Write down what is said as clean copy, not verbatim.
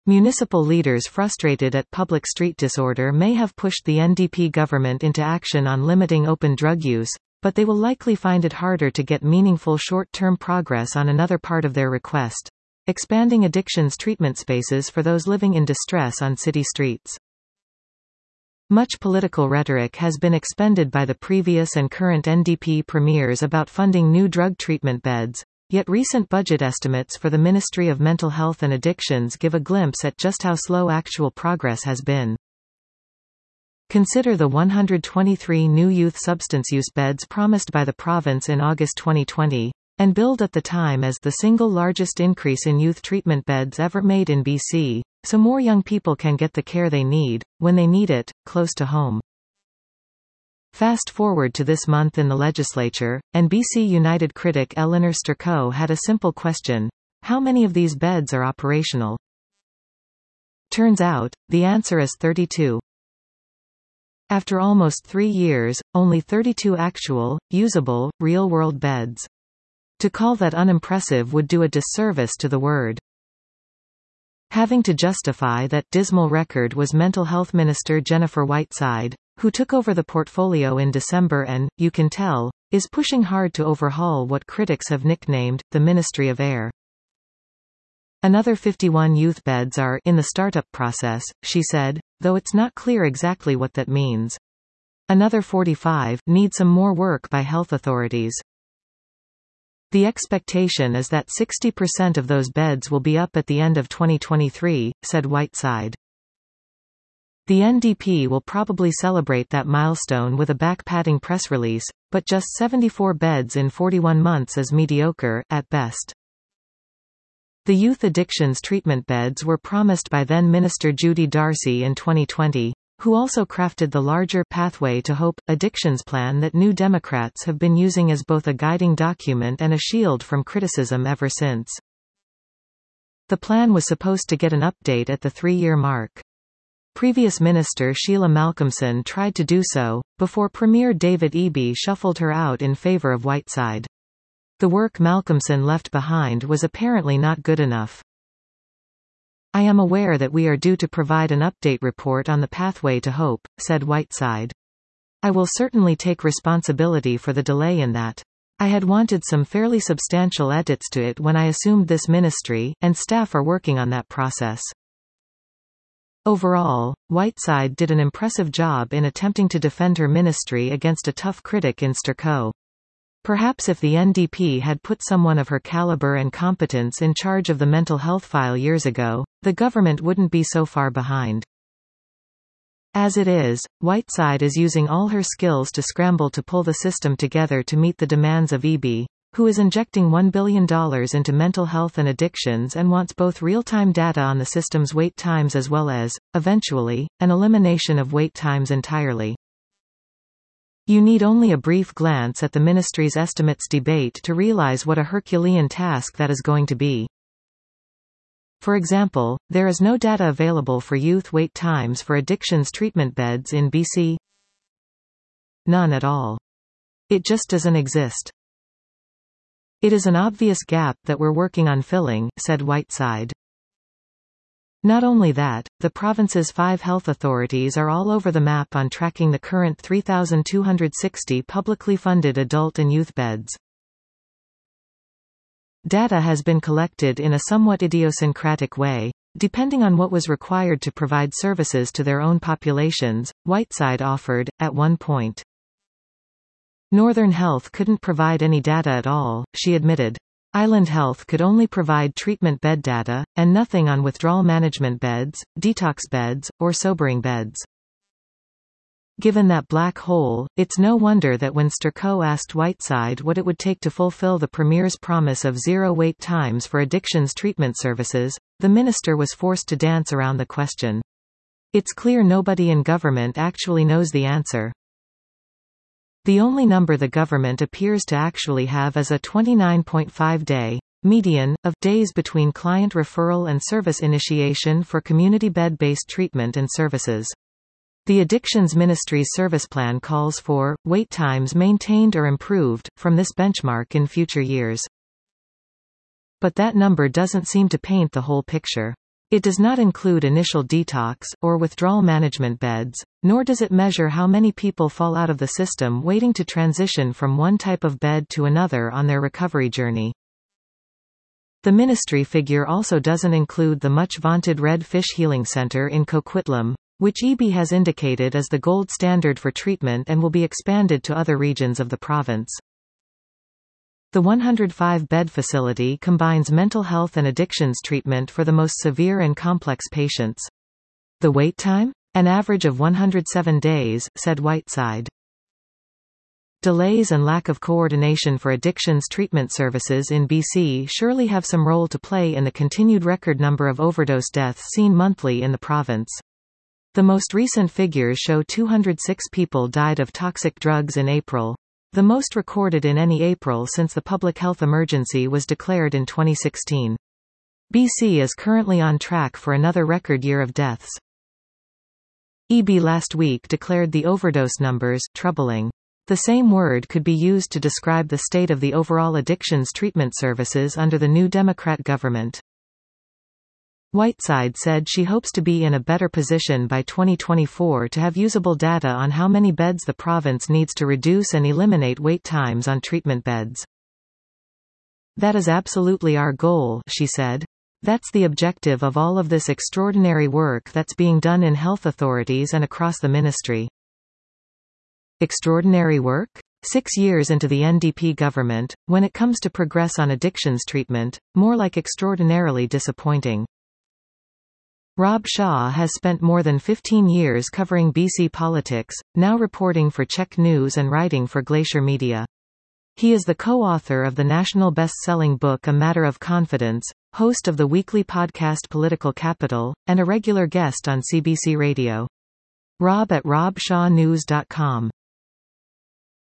Municipal leaders frustrated at public street disorder may have pushed the NDP government into action on limiting open drug use, but they will likely find it harder to get meaningful short-term progress on another part of their request: expanding addictions treatment spaces for those living in distress on city streets. Much political rhetoric has been expended by the previous and current NDP premiers about funding new drug treatment beds, yet recent budget estimates for the Ministry of Mental Health and Addictions give a glimpse at just how slow actual progress has been. Consider the 123 new youth substance use beds promised by the province in August 2020, and billed at the time as the single largest increase in youth treatment beds ever made in BC, so more young people can get the care they need, when they need it, close to home. Fast forward to this month in the legislature, and BC United critic Elinor Sturcot had a simple question: how many of these beds are operational? Turns out, the answer is 32. After almost 3 years, only 32 actual, usable, real-world beds. To call that unimpressive would do a disservice to the word. Having to justify that dismal record was Mental Health Minister Jennifer Whiteside, who took over the portfolio in December and, you can tell, is pushing hard to overhaul what critics have nicknamed the Ministry of Air. Another 51 youth beds are in the startup process, she said, though it's not clear exactly what that means. Another 45 need some more work by health authorities. The expectation is that 60% of those beds will be up at the end of 2023, said Whiteside. The NDP will probably celebrate that milestone with a back-patting press release, but just 74 beds in 41 months is mediocre, at best. The youth addictions treatment beds were promised by then-Minister Judy Darcy in 2020, who also crafted the larger Pathway to Hope addictions plan that New Democrats have been using as both a guiding document and a shield from criticism ever since. The plan was supposed to get an update at the 3-year mark. Previous Minister Sheila Malcolmson tried to do so, before Premier David Eby shuffled her out in favour of Whiteside. The work Malcolmson left behind was apparently not good enough. I am aware that we are due to provide an update report on the Pathway to Hope, said Whiteside. I will certainly take responsibility for the delay in that. I had wanted some fairly substantial edits to it when I assumed this ministry, and staff are working on that process. Overall, Whiteside did an impressive job in attempting to defend her ministry against a tough critic in Sturcot. Perhaps if the NDP had put someone of her caliber and competence in charge of the mental health file years ago, the government wouldn't be so far behind. As it is, Whiteside is using all her skills to scramble to pull the system together to meet the demands of Eby, who is injecting $1 billion into mental health and addictions and wants both real-time data on the system's wait times as well as, eventually, an elimination of wait times entirely. You need only a brief glance at the ministry's estimates debate to realize what a Herculean task that is going to be. For example, there is no data available for youth wait times for addictions treatment beds in BC. None at all. It just doesn't exist. It is an obvious gap that we're working on filling, said Whiteside. Not only that, the province's 5 health authorities are all over the map on tracking the current 3,260 publicly funded adult and youth beds. Data has been collected in a somewhat idiosyncratic way, depending on what was required to provide services to their own populations, Whiteside offered, at one point. Northern Health couldn't provide any data at all, she admitted. Island Health could only provide treatment bed data, and nothing on withdrawal management beds, detox beds, or sobering beds. Given that black hole, it's no wonder that when Sturcot asked Whiteside what it would take to fulfill the Premier's promise of zero wait times for addictions treatment services, the minister was forced to dance around the question. It's clear nobody in government actually knows the answer. The only number the government appears to actually have is a 29.5-day median of days between client referral and service initiation for community bed-based treatment and services. The Addictions Ministry's service plan calls for wait times maintained or improved from this benchmark in future years. But that number doesn't seem to paint the whole picture. It does not include initial detox, or withdrawal management beds, nor does it measure how many people fall out of the system waiting to transition from one type of bed to another on their recovery journey. The ministry figure also doesn't include the much-vaunted Red Fish Healing Center in Coquitlam, which EB has indicated is the gold standard for treatment and will be expanded to other regions of the province. The 105-bed facility combines mental health and addictions treatment for the most severe and complex patients. The wait time? An average of 107 days, said Whiteside. Delays and lack of coordination for addictions treatment services in BC surely have some role to play in the continued record number of overdose deaths seen monthly in the province. The most recent figures show 206 people died of toxic drugs in April, the most recorded in any April since the public health emergency was declared in 2016. BC is currently on track for another record year of deaths. EB last week declared the overdose numbers troubling. The same word could be used to describe the state of the overall addictions treatment services under the new Democrat government. Whiteside said she hopes to be in a better position by 2024 to have usable data on how many beds the province needs to reduce and eliminate wait times on treatment beds. That is absolutely our goal, she said. That's the objective of all of this extraordinary work that's being done in health authorities and across the ministry. Extraordinary work? 6 years into the NDP government, when it comes to progress on addictions treatment, more like extraordinarily disappointing. Rob Shaw has spent more than 15 years covering BC politics, now reporting for Czech News and writing for Glacier Media. He is the co-author of the national best-selling book A Matter of Confidence, host of the weekly podcast Political Capital, and a regular guest on CBC Radio. Rob at robshawnews.com.